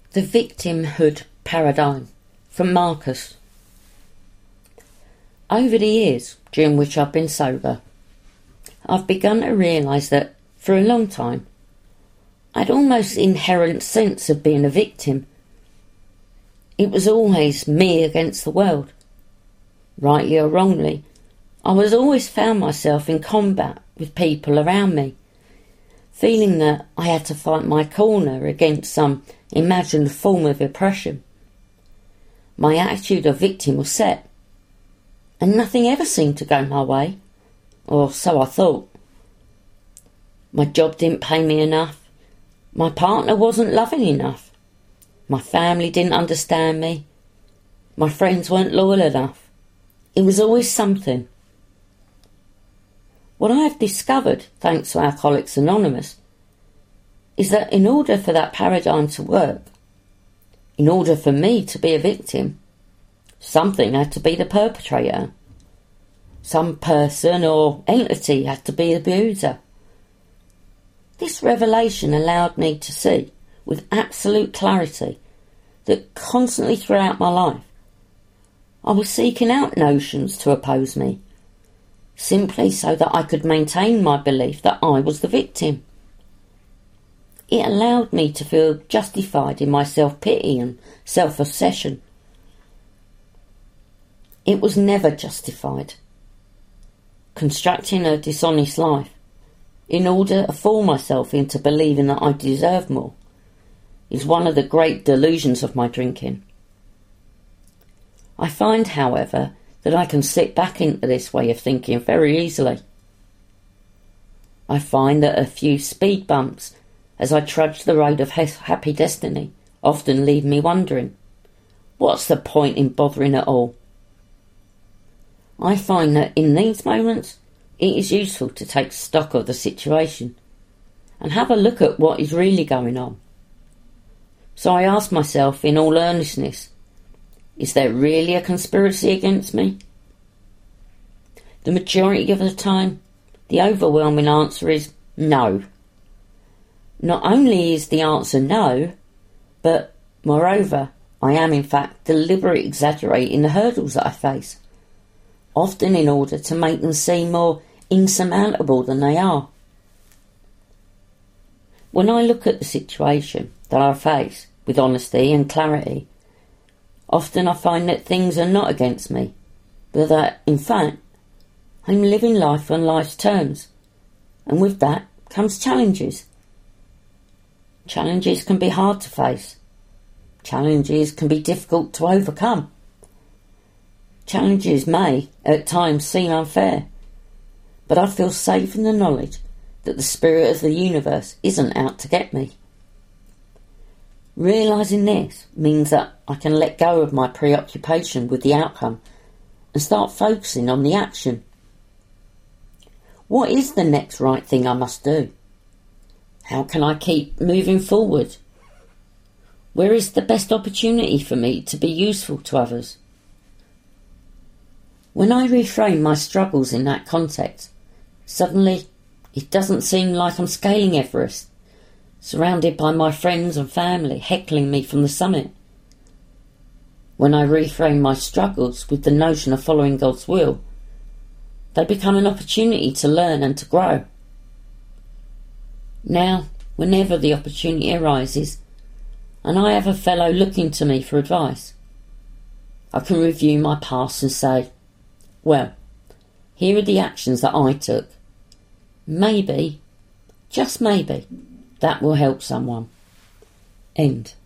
The Victimhood Paradigm, from Marcus. Over the years during which I've been sober, I've begun to realise that, for a long time, I'd almost inherent sense of being a victim. It was always me against the world. Rightly or wrongly, I was always found myself in combat with people around me, feeling that I had to fight my corner against some imagined form of oppression. My attitude of victim was set, and nothing ever seemed to go my way, or so I thought. My job didn't pay me enough, my partner wasn't loving enough, my family didn't understand me, my friends weren't loyal enough. It was always something. What I have discovered, thanks to Alcoholics Anonymous, is that in order for that paradigm to work, in order for me to be a victim, something had to be the perpetrator. Some person or entity had to be the abuser. This revelation allowed me to see with absolute clarity that constantly throughout my life I was seeking out notions to oppose me, simply so that I could maintain my belief that I was the victim. It allowed me to feel justified in my self-pity and self-obsession. It was never justified. Constructing a dishonest life in order to fool myself into believing that I deserve more is one of the great delusions of my drinking. I find, however, that I can slip back into this way of thinking very easily. I find that a few speed bumps as I trudge the road of happy destiny often leave me wondering, what's the point in bothering at all? I find that in these moments it is useful to take stock of the situation and have a look at what is really going on. So I ask myself in all earnestness, is there really a conspiracy against me? The majority of the time, the overwhelming answer is no. Not only is the answer no, but moreover, I am in fact deliberately exaggerating the hurdles that I face, often in order to make them seem more insurmountable than they are. When I look at the situation that I face with honesty and clarity, often I find that things are not against me, but that, in fact, I'm living life on life's terms, and with that comes challenges. Challenges can be hard to face. Challenges can be difficult to overcome. Challenges may, at times, seem unfair, but I feel safe in the knowledge that the spirit of the universe isn't out to get me. Realising this means that I can let go of my preoccupation with the outcome and start focusing on the action. What is the next right thing I must do? How can I keep moving forward? Where is the best opportunity for me to be useful to others? When I reframe my struggles in that context, suddenly it doesn't seem like I'm scaling Everest, surrounded by my friends and family heckling me from the summit. When I reframe my struggles with the notion of following God's will, they become an opportunity to learn and to grow. Now, whenever the opportunity arises, and I have a fellow looking to me for advice, I can review my past and say, well, here are the actions that I took. Maybe, just maybe, that will help someone. End.